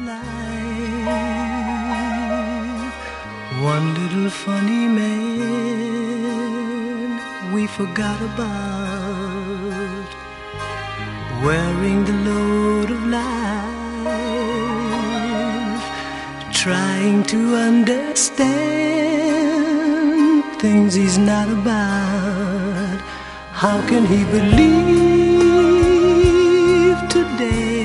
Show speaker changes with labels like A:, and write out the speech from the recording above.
A: life. One little funny man we forgot about, wearing the load of life, trying to understand things he's not about. How can he believe today